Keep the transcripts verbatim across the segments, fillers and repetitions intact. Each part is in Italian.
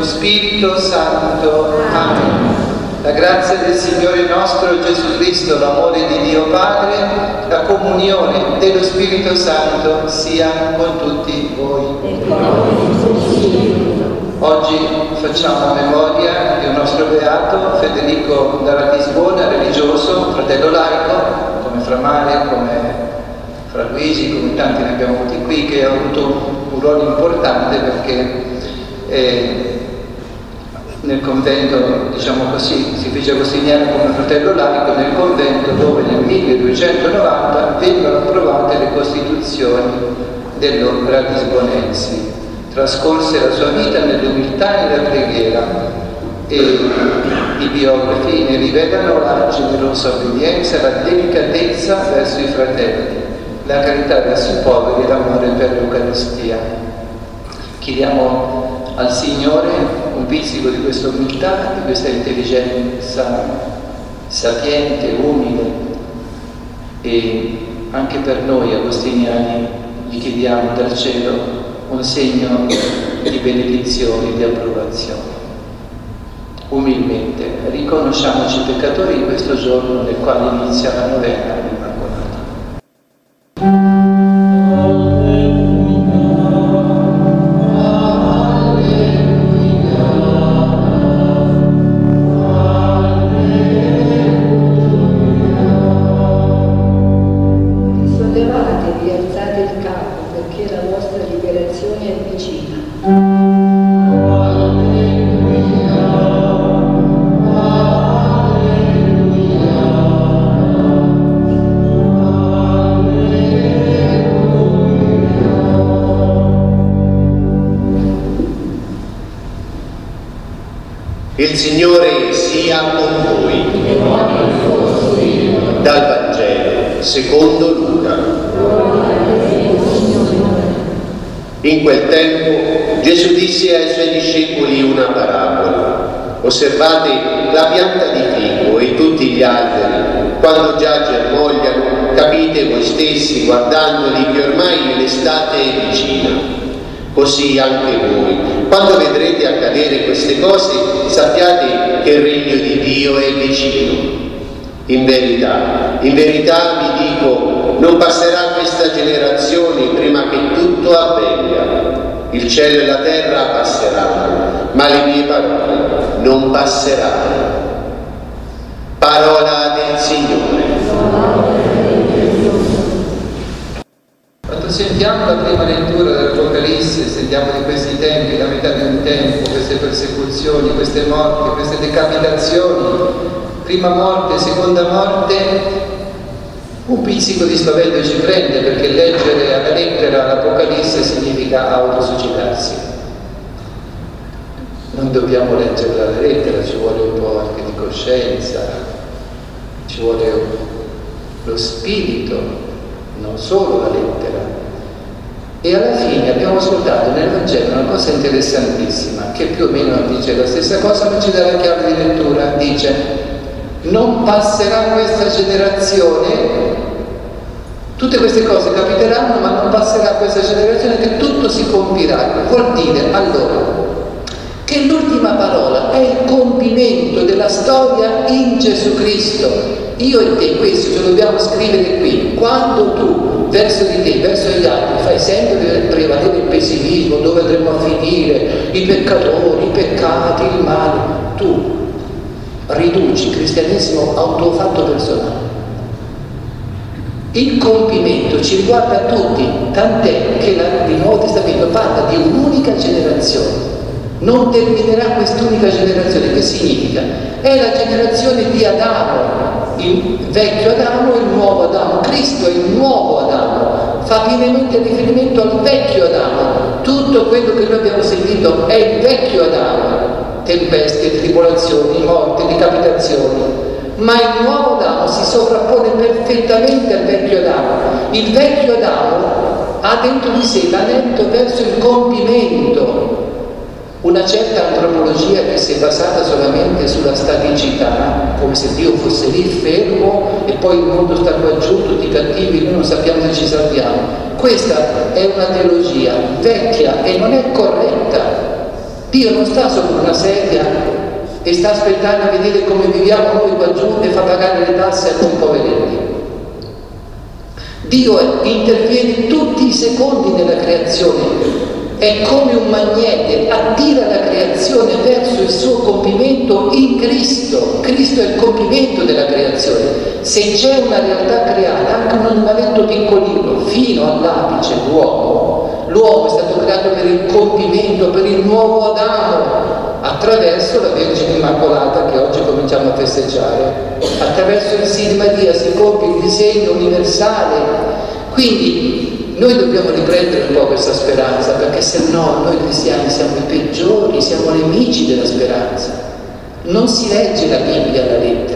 dello Spirito Santo. Amen. La grazia del Signore nostro Gesù Cristo, l'amore di Dio Padre, la comunione dello Spirito Santo sia con tutti voi. Oggi facciamo memoria di un nostro beato, Federico da Ratisbona, religioso, fratello laico, come Fra Mare, come Fra Luigi, come tanti ne abbiamo avuti qui, che ha avuto un ruolo importante perché eh, nel convento, diciamo così, si fece agostiniano come fratello laico, nel convento dove nel milleduecentonovanta vennero approvate le costituzioni dello Ratisbonensi. Trascorse la sua vita nell'umiltà e nella preghiera e i biografi ne rivelano la generosa obbedienza, la delicatezza verso i fratelli, la carità verso i poveri e l'amore per l'Eucaristia. Chiediamo al Signore un pizzico di questa umiltà, di questa intelligenza sapiente, umile, e anche per noi agostiniani gli chiediamo dal cielo un segno di benedizione, di approvazione. Umilmente riconosciamoci peccatori in questo giorno nel quale inizia la novena all'Immacolata. Il Signore sia con voi. Dal Vangelo secondo Luca. In quel tempo Gesù disse ai suoi discepoli una parabola. Osservate la pianta di fico e tutti gli alberi, quando già germogliano, capite voi stessi, guardandoli, che ormai l'estate è vicina. Così anche voi, quando vedrete accadere queste cose, sappiate che il regno di Dio è vicino. In verità, in verità vi dico, non passerà questa generazione prima che tutto avvenga. Il cielo e la terra passeranno, ma le mie parole non passeranno. Parola del Signore. Quando sentiamo la prima lettura dell'Apocalisse, sentiamo di questi tempi, la metà di un tempo, queste persecuzioni, queste morti, queste decapitazioni, prima morte, seconda morte, un pizzico di spavento ci prende, perché leggere alla lettera l'Apocalisse significa autosuicidarsi. Non dobbiamo leggere alla lettera, ci vuole un po' anche di coscienza, ci vuole lo spirito, non solo la lettera. E alla fine abbiamo ascoltato nel Vangelo una cosa interessantissima, che più o meno dice la stessa cosa, ma ci dà la chiave di lettura. Dice: non passerà questa generazione, tutte queste cose capiteranno, ma non passerà questa generazione, che tutto si compirà. Vuol dire allora che l'ultima parola è il compimento della storia in Gesù Cristo. Io e te questo ce lo dobbiamo scrivere qui. Quando tu verso di te, verso gli altri, fai sempre prevalere il pessimismo, dove andremo a finire, i peccatori, i peccati, il male, tu riduci il cristianesimo a un tuo fatto personale. Il compimento ci riguarda tutti, tant'è che la, il Nuovo Testamento parla di un'unica generazione. Non terminerà quest'unica generazione. Che significa? È la generazione di Adamo, il vecchio Adamo e il nuovo Adamo. Cristo è il nuovo Adamo, fa pienamente riferimento al vecchio Adamo. Tutto quello che noi abbiamo sentito è il vecchio Adamo: tempeste, tribolazioni, morte, decapitazioni. Ma il nuovo Adamo si sovrappone perfettamente al vecchio Adamo. Il vecchio Adamo ha dentro di sé l'anello verso il compimento. Una certa antropologia che si è basata solamente sulla staticità, come se Dio fosse lì fermo e poi il mondo sta qua giù, tutti cattivi, noi non sappiamo se ci salviamo. Questa è una teologia vecchia e non è corretta. Dio non sta sopra una sedia e sta aspettando a vedere come viviamo noi qua giù e fa pagare le tasse a noi poveretti. Dio interviene tutti i secondi nella creazione, è come un magnete, attira la creazione verso il suo compimento in Cristo. Cristo è il compimento della creazione. Se c'è una realtà creata, anche un animaletto piccolino, fino all'apice, l'uomo, l'uomo è stato creato per il compimento, per il nuovo Adamo, attraverso la Vergine Immacolata che oggi cominciamo a festeggiare. Attraverso il sì di Maria si compie il disegno universale. Quindi noi dobbiamo riprendere un po' questa speranza, perché se no noi cristiani siamo i peggiori, siamo nemici della speranza. Non si legge la Bibbia alla lettera.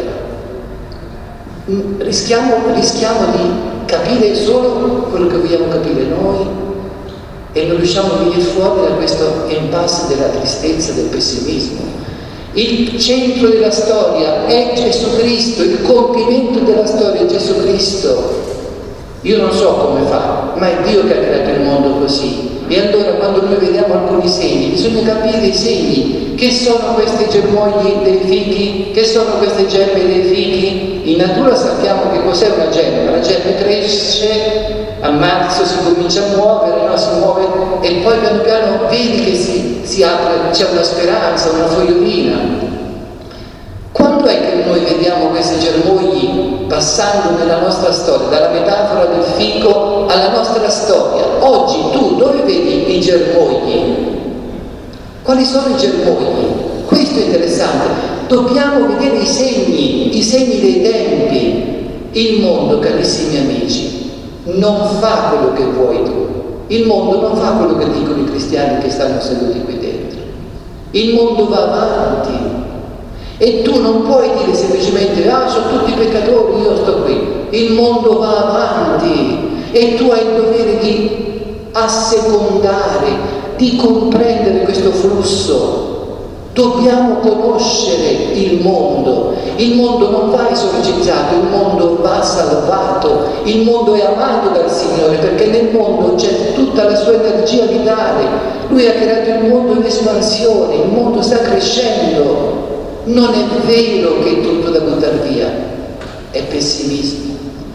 Rischiamo, rischiamo di capire solo quello che vogliamo capire noi e non riusciamo a venire fuori da questo impasse della tristezza, del pessimismo. Il centro della storia è Gesù Cristo, il compimento della storia è Gesù Cristo. Io non so come fa, ma è Dio che ha creato il mondo così. E allora quando noi vediamo alcuni segni, bisogna capire i segni. Che sono questi germogli dei fichi? Che sono queste gemme dei fichi? In natura sappiamo che cos'è una gemma. La gemma cresce, a marzo si comincia a muovere, no? Si muove e poi piano piano vedi che si, si apre, c'è una speranza, una fogliolina. Quando è che noi vediamo questi germogli passando nella nostra storia, dalla metafora del fico alla nostra storia? Oggi tu dove vedi i germogli? Quali sono i germogli? Questo è interessante. Dobbiamo vedere i segni, i segni dei tempi. Il mondo, carissimi amici, non fa quello che vuoi tu. Il mondo non fa quello che dicono i cristiani che stanno seduti qui dentro. Il mondo va avanti. E tu non puoi dire semplicemente ah, sono tutti peccatori, io sto qui. Il mondo va avanti e tu hai il dovere di assecondare, di comprendere questo flusso. Dobbiamo conoscere il mondo. Il mondo non va esorcizzato, il mondo va salvato. Il mondo è amato dal Signore perché nel mondo c'è tutta la sua energia vitale. Lui ha creato il mondo in espansione, il mondo sta crescendo. Non è vero che è tutto da buttare via, è pessimismo.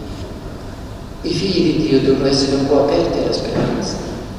I figli di Dio devono essere un po' aperti alla speranza.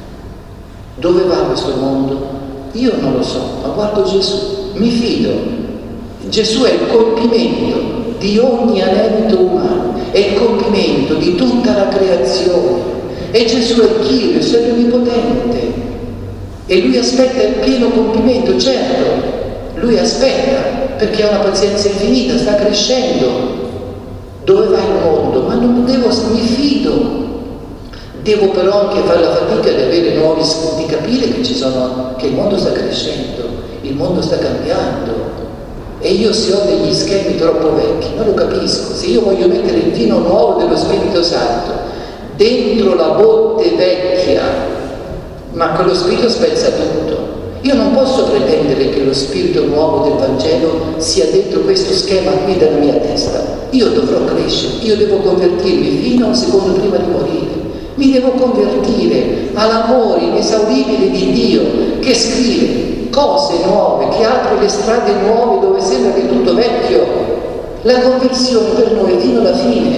Dove va questo mondo? Io non lo so, ma guardo Gesù, mi fido. Gesù è il compimento di ogni anelito umano, è il compimento di tutta la creazione. E Gesù è il Kyrios, è l'Onnipotente. E Lui aspetta il pieno compimento, certo. Lui aspetta perché ha una pazienza infinita, sta crescendo. Dove va il mondo? Ma non devo, mi fido. Devo però anche fare la fatica di avere nuovi, di capire che ci sono, che il mondo sta crescendo, il mondo sta cambiando. E io se ho degli schemi troppo vecchi, non lo capisco. Se io voglio mettere il vino nuovo dello Spirito Santo dentro la botte vecchia, ma quello Spirito spezza tutto. Io non posso pretendere che lo spirito nuovo del Vangelo sia dentro questo schema qui della mia testa. Io dovrò crescere, io devo convertirmi fino a un secondo prima di morire. Mi devo convertire all'amore inesauribile di Dio che scrive cose nuove, che apre le strade nuove dove sembra che è tutto vecchio. La conversione per noi è fino alla fine.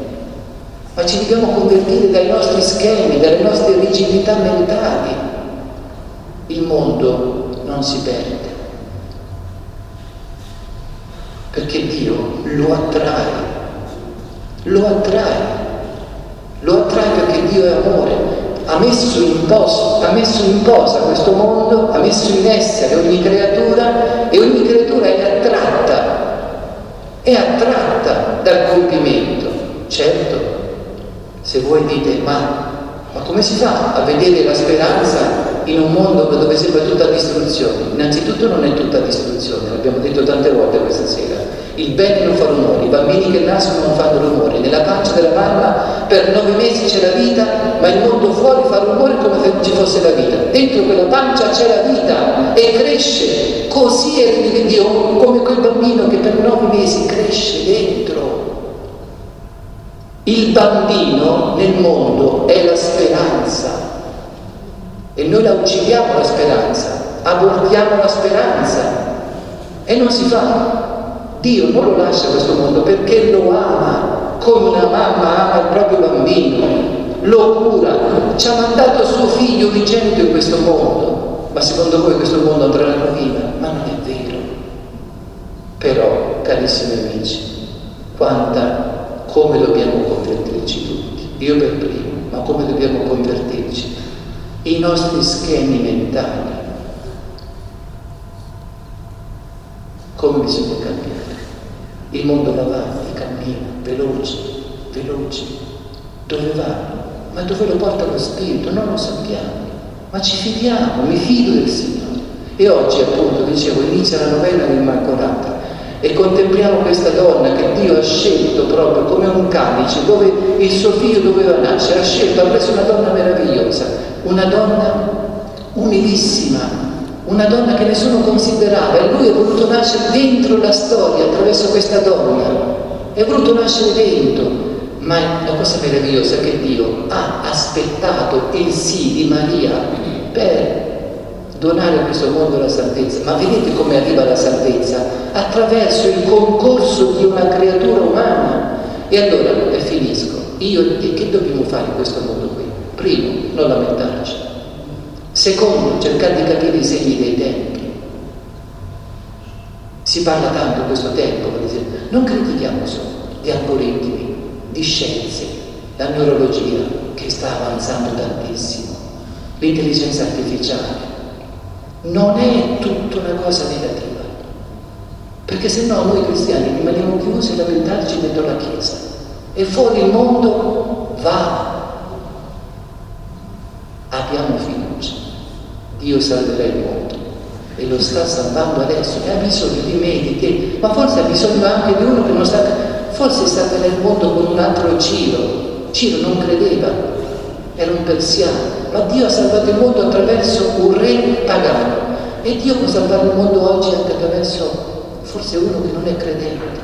Ma ci dobbiamo convertire dai nostri schemi, dalle nostre rigidità mentali. Il mondo non si perde, perché Dio lo attrae, lo attrae, lo attrae perché Dio è amore, ha messo in posa, ha messo in posa questo mondo, ha messo in essere ogni creatura e ogni creatura è attratta, è attratta dal compimento. Certo, se voi dite ma, ma come si fa a vedere la speranza in un mondo dove sembra tutta distruzione? Innanzitutto non è tutta distruzione, l'abbiamo detto tante volte questa sera. Il bene non fa rumore, i bambini che nascono non fanno rumore, nella pancia della mamma per nove mesi c'è la vita, ma il mondo fuori fa rumore come se ci fosse la vita. Dentro quella pancia c'è la vita e cresce, così è Dio, come quel bambino che per nove mesi cresce dentro. Il bambino nel mondo è la speranza. E noi la uccidiamo la speranza. abortiamo la speranza e non si fa. Dio non lo lascia questo mondo perché lo ama, come una mamma ama il proprio bambino, lo cura, ci ha mandato suo figlio unigenito in questo mondo. Ma secondo voi questo mondo andrà alla rovina? Ma non è vero. Però, carissimi amici, quanta, come dobbiamo convertirci tutti, io per primo, ma come dobbiamo convertirci? I nostri schemi mentali, come bisogna cambiare? Il mondo va avanti, cammina, veloce, veloce. Dove va? Ma dove lo porta lo Spirito? Non lo sappiamo, ma ci fidiamo, mi fido del Signore. E oggi, appunto, dicevo, inizia la novena dell'Immacolata e contempliamo questa donna che Dio ha scelto proprio come un calice dove il suo figlio doveva nascere. Ha scelto, ha preso una donna meravigliosa, una donna umilissima, una donna che nessuno considerava, e lui è voluto nascere dentro la storia attraverso questa donna, è voluto nascere dentro. Ma la cosa meravigliosa è che Dio ha aspettato il sì di Maria per donare a questo mondo la salvezza. Ma vedete come arriva la salvezza? Attraverso il concorso di una creatura umana. E allora, e finisco, io e che dobbiamo fare in questo mondo qui? Primo, non lamentarci. Secondo, cercare di capire i segni dei tempi. Si parla tanto in questo tempo, per esempio, non critichiamo solo di algoritmi, di scienze, la neurologia che sta avanzando tantissimo, l'intelligenza artificiale. Non è tutta una cosa negativa, perché se no noi cristiani rimaniamo chiusi a lamentarci dentro la Chiesa e fuori il mondo va. Abbiamo fiducia, Dio salverà il mondo e lo sta salvando adesso, e ha bisogno di me, di te, ma forse ha bisogno anche di uno che non sta, forse sta nel mondo con un altro Ciro. Ciro non credeva, era un persiano, ma Dio ha salvato il mondo attraverso un re pagano, e Dio può salvare il mondo oggi anche attraverso forse uno che non è credente,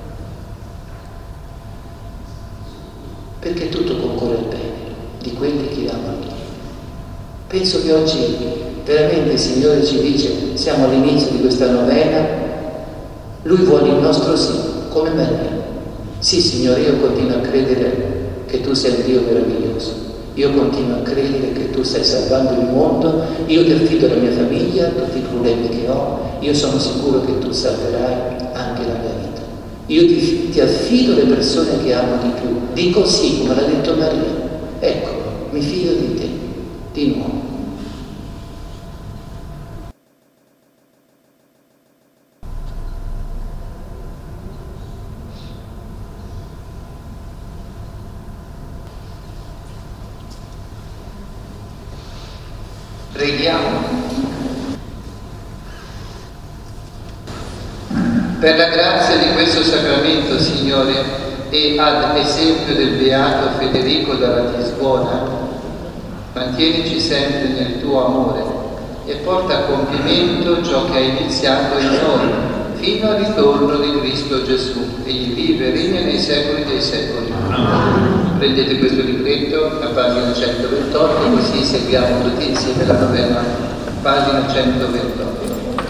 perché tutto concorre al bene di quelli che amano Dio. Penso che oggi veramente il Signore ci dice, siamo all'inizio di questa novena, Lui vuole il nostro sì, come Maria. Sì, Signore, io continuo a credere che Tu sei un Dio meraviglioso, io continuo a credere che Tu stai salvando il mondo, io ti affido la mia famiglia, tutti i problemi che ho, io sono sicuro che Tu salverai anche la mia vita. Io ti, ti affido le persone che amo di più, dico sì, come l'ha detto Maria, ecco, mi fido di Te, di nuovo. Preghiamo. Per la grazia di questo sacramento, Signore, e ad esempio del Beato Federico da Ratisbona, mantienici sempre nel Tuo amore e porta a compimento ciò che hai iniziato in noi, fino al ritorno di Cristo Gesù. Egli vive e regna nei secoli dei secoli. Prendete questo libretto, la pagina centoventotto, così seguiamo tutti insieme la novena, pagina centoventotto.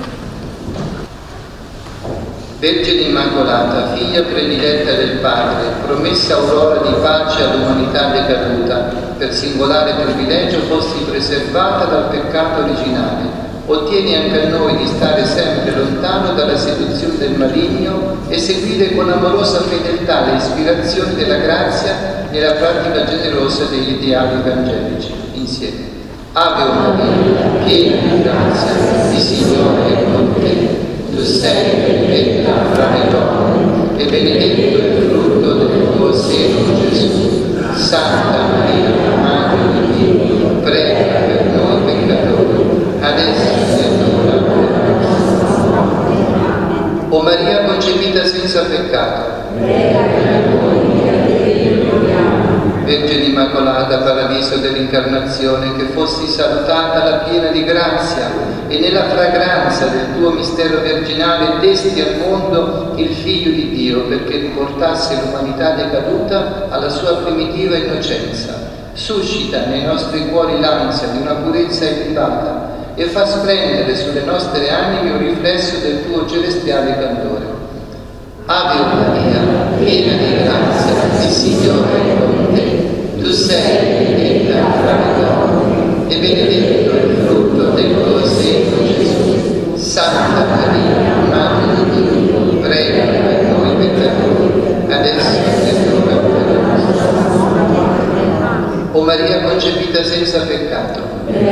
Vergine Immacolata, figlia prediletta del Padre, promessa aurora di pace all'umanità decaduta, per singolare privilegio fossi preservata dal peccato originale. Ottieni anche a noi di stare sempre lontano dalla seduzione del maligno e seguire con amorosa fedeltà le ispirazioni della grazia nella pratica generosa degli ideali evangelici. Insieme. Ave Maria, piena di grazia, il Signore è con te. Tu sei benedetta fra le donne e benedetto il frutto del tuo seno, Gesù. Santa Maria, Madre di Dio, prega per noi peccatori, adesso e nell'ora della nostra morte. O Maria concepita senza peccato, prega per noi che a te gloriamo. Vergine Immacolata, paradiso dell'incarnazione, che fossi salutata la piena di grazia e nella fragranza del tuo mistero virginale desti al mondo il Figlio di Dio perché riportasse l'umanità decaduta alla sua primitiva innocenza. Suscita nei nostri cuori l'ansia di una purezza illibata e fa splendere sulle nostre anime un riflesso del tuo celestiale candore. Ave Maria, piena di grazia, il Signore è con te. Tu sei benedetta tra le donne e benedetto è il frutto del tuo seno, Gesù. Santa Maria, Madre di Dio, prega per noi peccatori, adesso è l'ora della nostra morte. O Maria concepita senza peccato,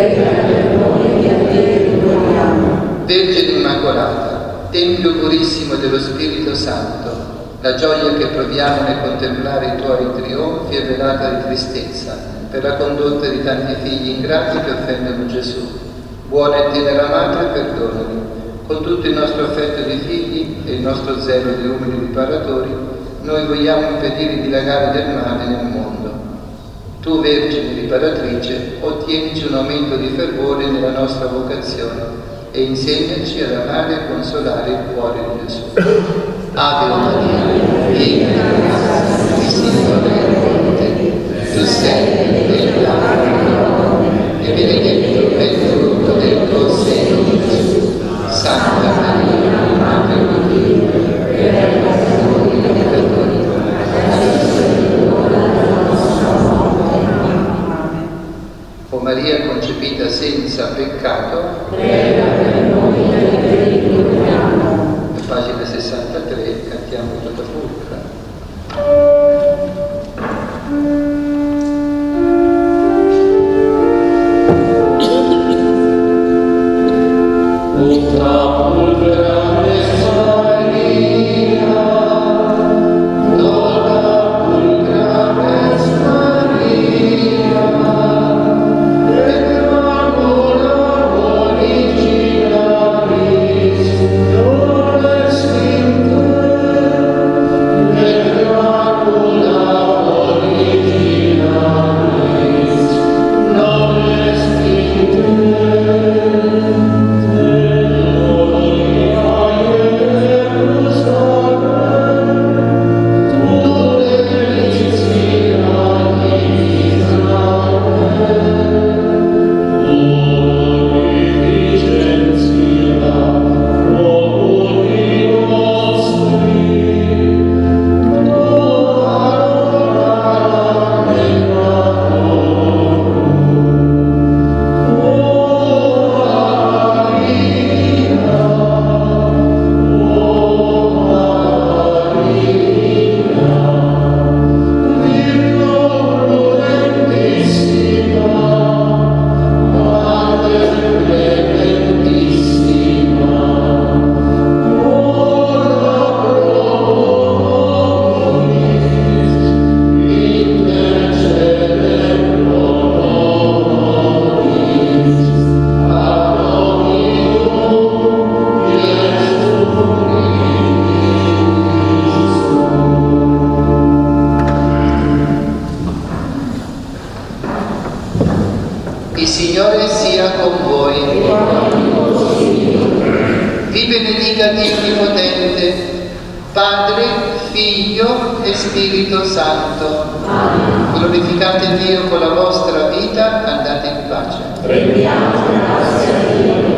Vergine Immacolata, Tempio purissimo dello Spirito Santo, la gioia che proviamo nel contemplare i tuoi trionfi è velata di tristezza per la condotta di tanti figli ingrati che offendono Gesù. Buona e tenera Madre, perdonali. Con tutto il nostro affetto di figli e il nostro zelo di umili riparatori, noi vogliamo impedire il dilagare del male nel mondo. Tu, Vergine riparatrice, ottienici un aumento di fervore nella nostra vocazione e insegnaci ad amare e consolare il cuore di Gesù. Ave Maria, piena di grazia, il Signore è con te. Tu sei benedetta tra le donne e benedetto è il frutto del tuo seno, Gesù. Santa Maria, Madre di Dio, prega per noi peccatori, adesso è l'ora della nostra morte. Amen. O Maria concepita senza peccato, prega per noi che peccatori. Pagina sessantatré, cantiamo tutta pulcra. Tutta pulcra Spirito Santo. Amen. Glorificate Dio con la vostra vita, andate in pace. Prendiamo grazie a Dio.